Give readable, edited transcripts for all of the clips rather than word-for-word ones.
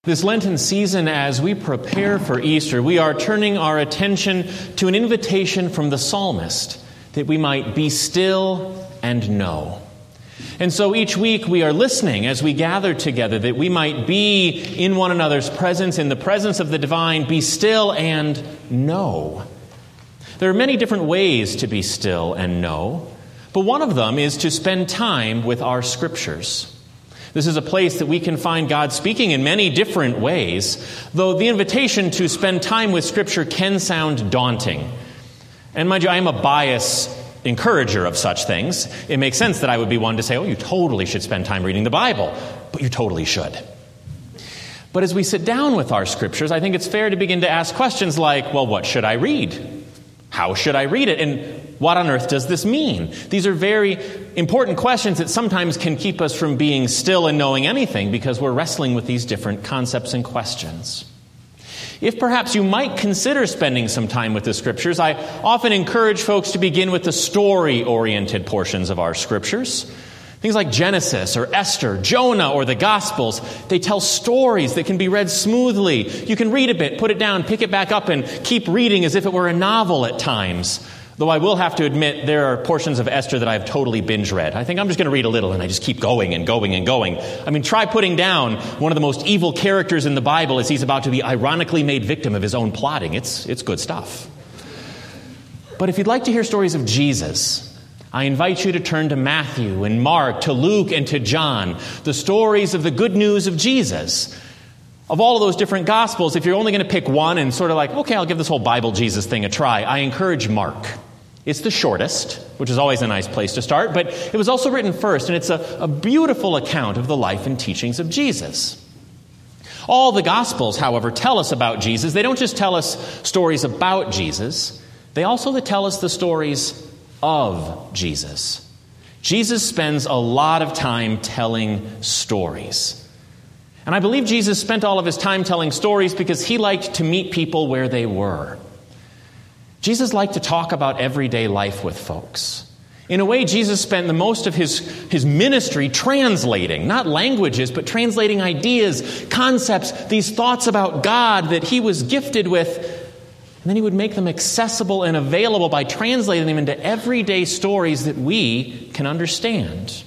This Lenten season, as we prepare for Easter, we are turning our attention to an invitation from the psalmist that we might be still and know. And so each week we are listening as we gather together that we might be in one another's presence, in the presence of the divine, be still and know. There are many different ways to be still and know, but one of them is to spend time with our scriptures. This is a place that we can find God speaking in many different ways, though the invitation to spend time with Scripture can sound daunting. And mind you, I am a biased encourager of such things. It makes sense that I would be one to say, oh, you totally should spend time reading the Bible, but you totally should. But as we sit down with our Scriptures, I think it's fair to begin to ask questions like, well, what should I read? How should I read it? And what on earth does this mean? These are very important questions that sometimes can keep us from being still and knowing anything because we're wrestling with these different concepts and questions. If perhaps you might consider spending some time with the Scriptures, I often encourage folks to begin with the story-oriented portions of our Scriptures. Things like Genesis or Esther, Jonah, or the Gospels, they tell stories that can be read smoothly. You can read a bit, put it down, pick it back up, and keep reading as if it were a novel at times. Though I will have to admit, there are portions of Esther that I've totally binge-read. I think I'm just going to read a little, and I just keep going and going and going. I mean, try putting down one of the most evil characters in the Bible as he's about to be ironically made victim of his own plotting. It's good stuff. But if you'd like to hear stories of Jesus, I invite you to turn to Matthew and Mark, to Luke and to John, the stories of the good news of Jesus. Of all of those different Gospels, if you're only going to pick one and sort of like, okay, I'll give this whole Bible Jesus thing a try, I encourage Mark. It's the shortest, which is always a nice place to start, but it was also written first, and it's a beautiful account of the life and teachings of Jesus. All the Gospels, however, tell us about Jesus. They don't just tell us stories about Jesus, they also tell us the stories of Jesus. Jesus spends a lot of time telling stories. And I believe Jesus spent all of his time telling stories because he liked to meet people where they were. Jesus liked to talk about everyday life with folks. In a way, Jesus spent the most of his ministry translating, not languages, but translating ideas, concepts, these thoughts about God that he was gifted with. And then he would make them accessible and available by translating them into everyday stories that we can understand.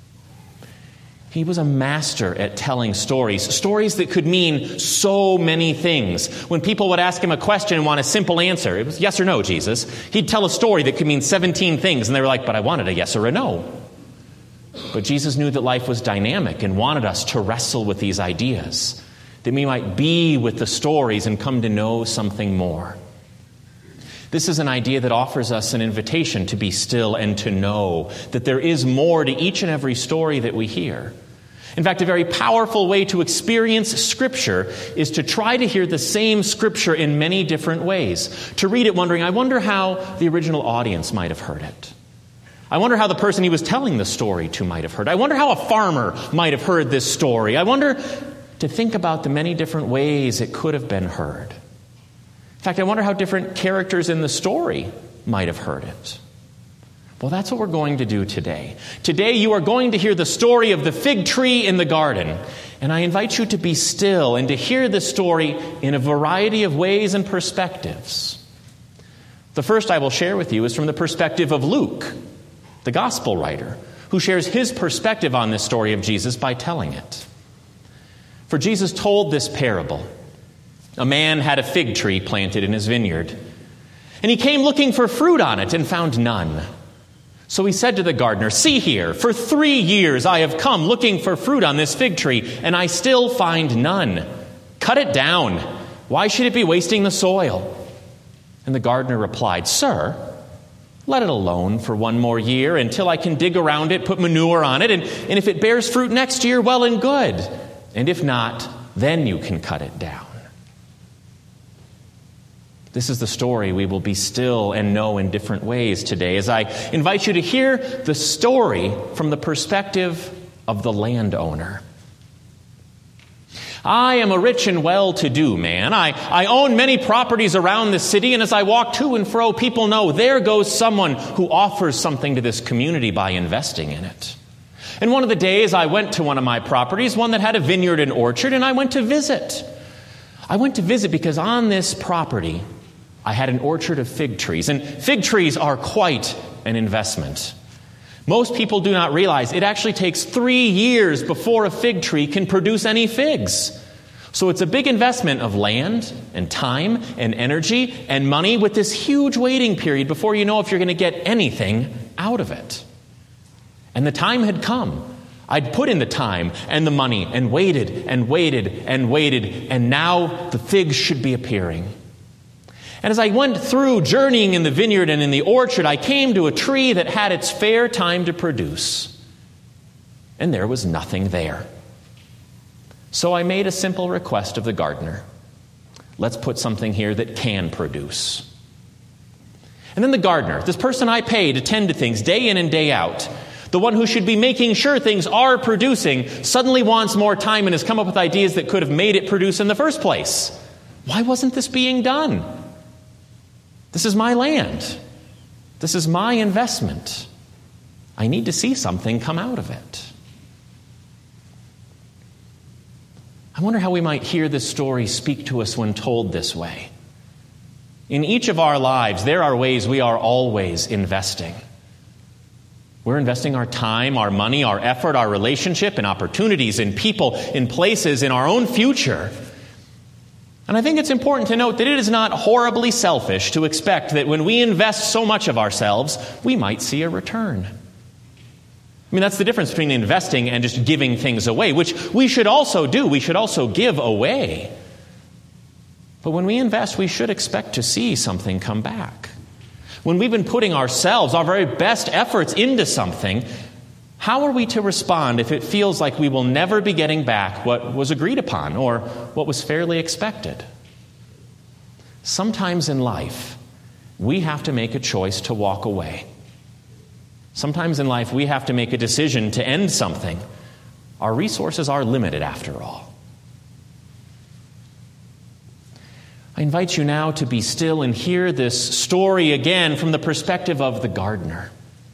He was a master at telling stories that could mean so many things. When people would ask him a question and want a simple answer, it was yes or no, Jesus. He'd tell a story that could mean 17 things, and they were like, but I wanted a yes or a no. But Jesus knew that life was dynamic and wanted us to wrestle with these ideas, that we might be with the stories and come to know something more. This is an idea that offers us an invitation to be still and to know that there is more to each and every story that we hear. In fact, a very powerful way to experience Scripture is to try to hear the same Scripture in many different ways. To read it wondering, I wonder how the original audience might have heard it. I wonder how the person he was telling the story to might have heard it. I wonder how a farmer might have heard this story. I wonder to think about the many different ways it could have been heard. In fact, I wonder how different characters in the story might have heard it. Well, that's what we're going to do today. Today, you are going to hear the story of the fig tree in the garden. And I invite you to be still and to hear this story in a variety of ways and perspectives. The first I will share with you is from the perspective of Luke, the gospel writer, who shares his perspective on this story of Jesus by telling it. For Jesus told this parable. A man had a fig tree planted in his vineyard, and he came looking for fruit on it and found none. So he said to the gardener, "See here, for 3 years I have come looking for fruit on this fig tree, and I still find none. Cut it down. Why should it be wasting the soil?" And the gardener replied, "Sir, let it alone for 1 more year until I can dig around it, put manure on it, and if it bears fruit next year, well and good. And if not, then you can cut it down." This is the story we will be still and know in different ways today, as I invite you to hear the story from the perspective of the landowner. I am a rich and well-to-do man. I own many properties around the city, and as I walk to and fro, people know there goes someone who offers something to this community by investing in it. And one of the days I went to one of my properties, one that had a vineyard and orchard, and I went to visit. I went to visit because on this property, I had an orchard of fig trees. And fig trees are quite an investment. Most people do not realize it actually takes 3 years before a fig tree can produce any figs. So it's a big investment of land and time and energy and money with this huge waiting period before you know if you're going to get anything out of it. And the time had come. I'd put in the time and the money and waited and waited and waited, and now the figs should be appearing. And as I went through journeying in the vineyard and in the orchard, I came to a tree that had its fair time to produce. And there was nothing there. So I made a simple request of the gardener. Let's put something here that can produce. And then the gardener, this person I pay to tend to things day in and day out, the one who should be making sure things are producing, suddenly wants more time and has come up with ideas that could have made it produce in the first place. Why wasn't this being done? This is my land. This is my investment. I need to see something come out of it. I wonder how we might hear this story speak to us when told this way. In each of our lives, there are ways we are always investing. We're investing our time, our money, our effort, our relationship, in opportunities, in people, in places, in our own future. And I think it's important to note that it is not horribly selfish to expect that when we invest so much of ourselves, we might see a return. I mean, that's the difference between investing and just giving things away, which we should also do. We should also give away. But when we invest, we should expect to see something come back. When we've been putting ourselves, our very best efforts into something, how are we to respond if it feels like we will never be getting back what was agreed upon or what was fairly expected? Sometimes in life, we have to make a choice to walk away. Sometimes in life, we have to make a decision to end something. Our resources are limited after all. I invite you now to be still and hear this story again from the perspective of the gardener.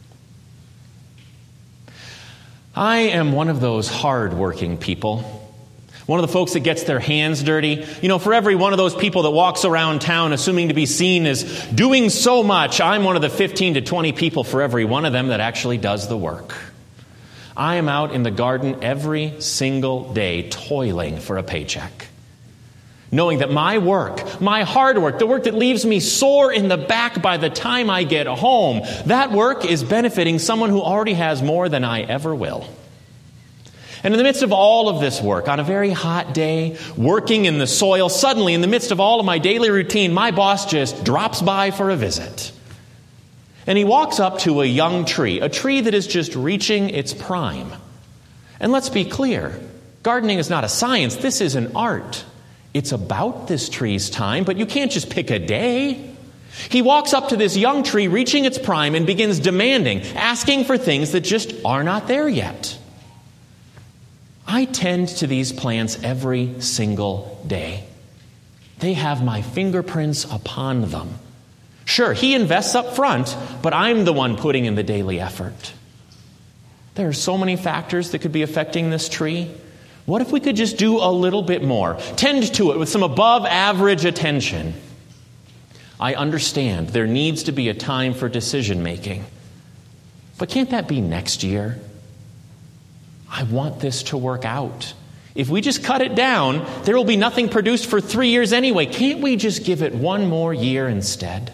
I am one of those hard-working people. One of the folks that gets their hands dirty. You know, for every one of those people that walks around town assuming to be seen as doing so much, I'm one of the 15 to 20 people for every one of them that actually does the work. I am out in the garden every single day toiling for a paycheck. Knowing that my work, my hard work, the work that leaves me sore in the back by the time I get home, that work is benefiting someone who already has more than I ever will. And in the midst of all of this work, on a very hot day, working in the soil, suddenly in the midst of all of my daily routine, my boss just drops by for a visit. And he walks up to a young tree, a tree that is just reaching its prime. And let's be clear, gardening is not a science, this is an art. It's about this tree's time, but you can't just pick a day. He walks up to this young tree reaching its prime and begins demanding, asking for things that just are not there yet. I tend to these plants every single day. They have my fingerprints upon them. Sure, he invests up front, but I'm the one putting in the daily effort. There are so many factors that could be affecting this tree. What if we could just do a little bit more? Tend to it with some above average attention. I understand there needs to be a time for decision making. But can't that be next year? I want this to work out. If we just cut it down, there will be nothing produced for 3 years anyway. Can't we just give it one more year instead?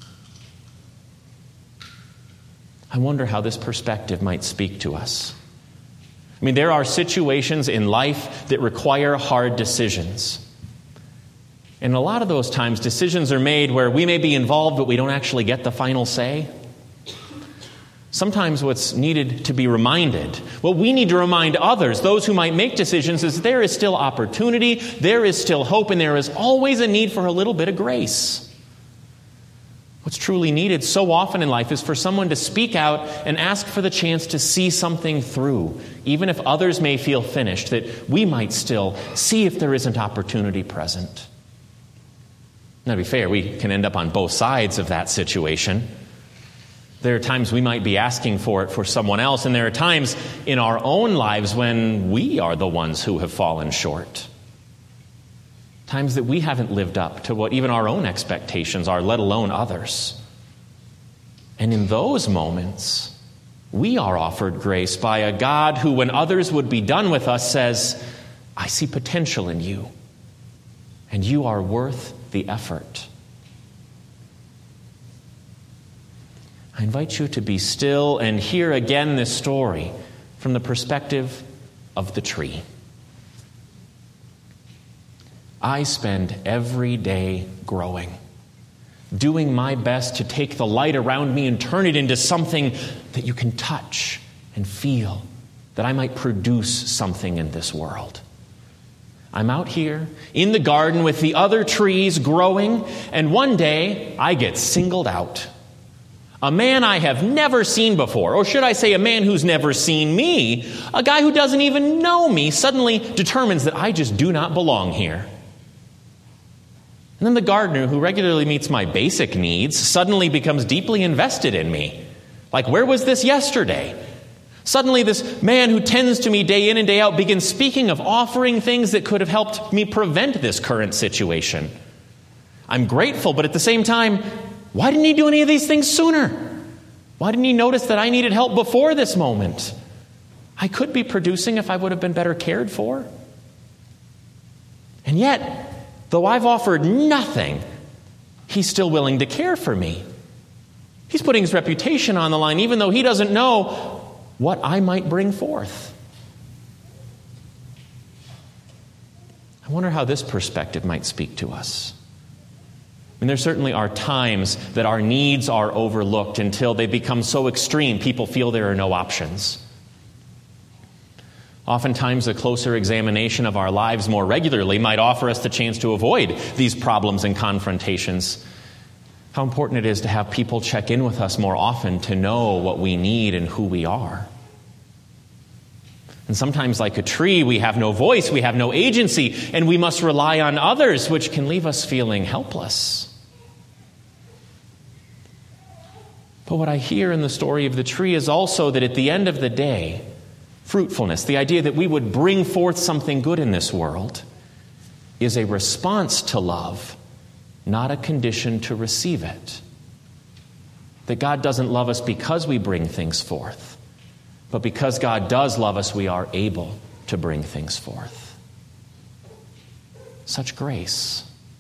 I wonder how this perspective might speak to us. I mean, there are situations in life that require hard decisions. And a lot of those times, decisions are made where we may be involved, but we don't actually get the final say. Sometimes what's needed to be reminded, what we need to remind others, those who might make decisions, is there is still opportunity, there is still hope, and there is always a need for a little bit of grace. What's truly needed so often in life is for someone to speak out and ask for the chance to see something through, even if others may feel finished, that we might still see if there isn't opportunity present. Now, to be fair, we can end up on both sides of that situation. There are times we might be asking for it for someone else, and there are times in our own lives when we are the ones who have fallen short. Times that we haven't lived up to what even our own expectations are, let alone others. And in those moments, we are offered grace by a God who, when others would be done with us, says, I see potential in you, and you are worth the effort. I invite you to be still and hear again this story from the perspective of the tree. I spend every day growing, doing my best to take the light around me and turn it into something that you can touch and feel, that I might produce something in this world. I'm out here in the garden with the other trees growing, and one day I get singled out. A man I have never seen before, or should I say a man who's never seen me, a guy who doesn't even know me, suddenly determines that I just do not belong here. And then the gardener, who regularly meets my basic needs, suddenly becomes deeply invested in me. Like, where was this yesterday? Suddenly this man who tends to me day in and day out begins speaking of offering things that could have helped me prevent this current situation. I'm grateful, but at the same time, why didn't he do any of these things sooner? Why didn't he notice that I needed help before this moment? I could be producing if I would have been better cared for. And yet, though I've offered nothing, he's still willing to care for me. He's putting his reputation on the line, even though he doesn't know what I might bring forth. I wonder how this perspective might speak to us. And there certainly are times that our needs are overlooked until they become so extreme, people feel there are no options. Oftentimes, a closer examination of our lives more regularly might offer us the chance to avoid these problems and confrontations. How important it is to have people check in with us more often to know what we need and who we are. And sometimes, like a tree, we have no voice, we have no agency, and we must rely on others, which can leave us feeling helpless. But what I hear in the story of the tree is also that at the end of the day, fruitfulness, the idea that we would bring forth something good in this world, is a response to love, not a condition to receive it. That God doesn't love us because we bring things forth, but because God does love us, we are able to bring things forth. Such grace.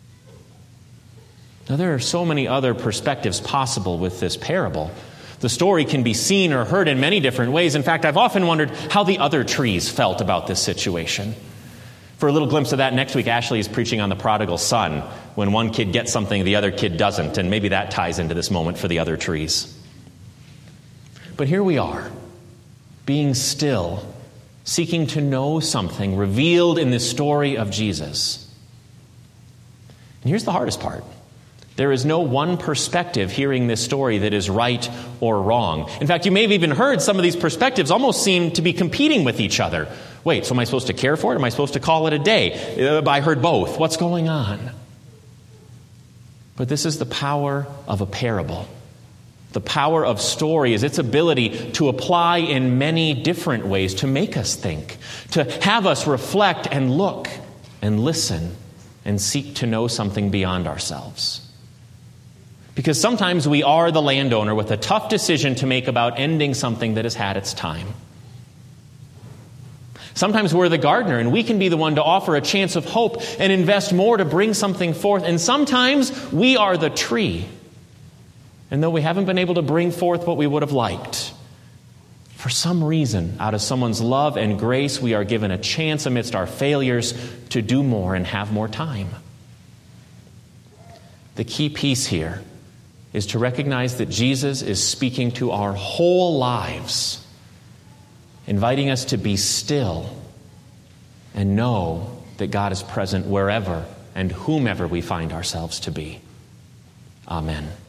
Now, there are so many other perspectives possible with this parable. The story can be seen or heard in many different ways. In fact, I've often wondered how the other trees felt about this situation. For a little glimpse of that, next week, Ashley is preaching on the prodigal son, when one kid gets something the other kid doesn't, and maybe that ties into this moment for the other trees. But here we are, being still, seeking to know something revealed in this story of Jesus. And here's the hardest part. There is no one perspective hearing this story that is right or wrong. In fact, you may have even heard some of these perspectives almost seem to be competing with each other. Wait, so am I supposed to care for it? Am I supposed to call it a day? I heard both. What's going on? But this is the power of a parable. The power of story is its ability to apply in many different ways, to make us think, to have us reflect and look and listen and seek to know something beyond ourselves. Because sometimes we are the landowner with a tough decision to make about ending something that has had its time. Sometimes we're the gardener, and we can be the one to offer a chance of hope and invest more to bring something forth. And sometimes we are the tree. And though we haven't been able to bring forth what we would have liked, for some reason, out of someone's love and grace, we are given a chance amidst our failures to do more and have more time. The key piece here is to recognize that Jesus is speaking to our whole lives, inviting us to be still and know that God is present wherever and whomever we find ourselves to be. Amen.